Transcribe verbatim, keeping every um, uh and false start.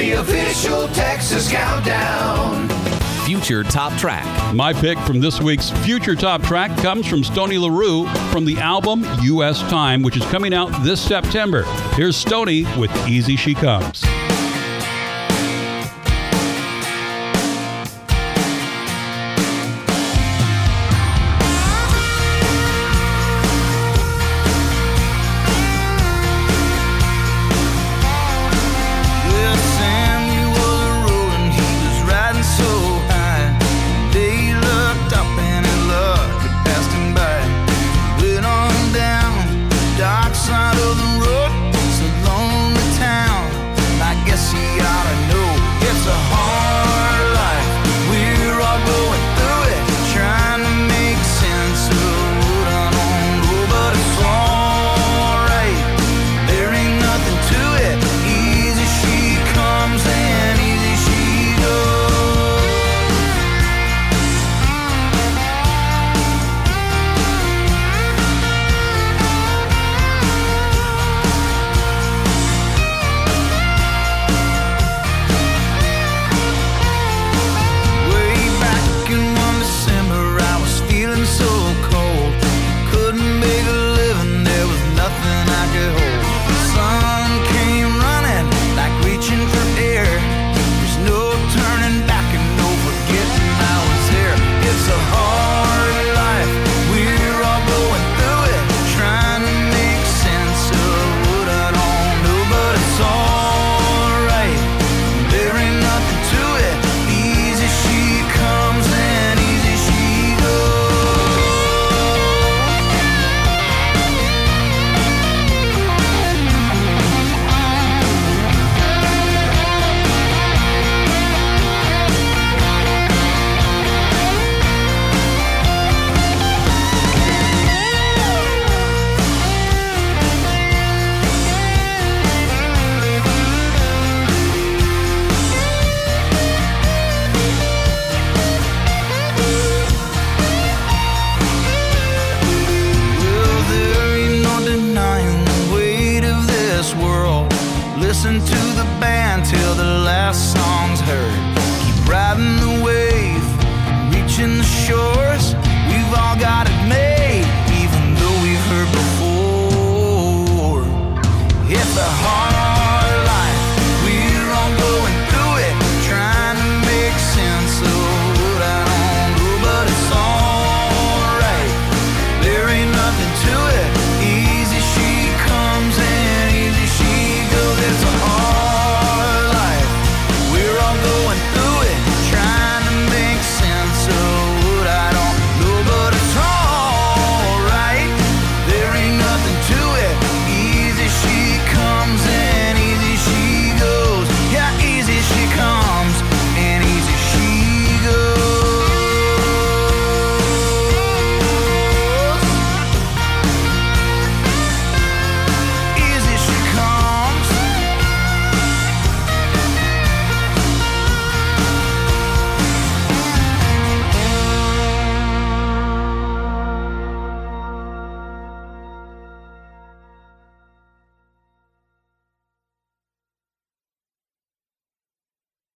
the official Texas Countdown. Future Top Track. My pick from this week's Future Top Track comes from Stoney LaRue from the album U S Time, which is coming out this September. Here's Stoney with Easy She Comes. Listen to the band till the last song's heard. Keep riding the wave, reaching the shores. We've all got a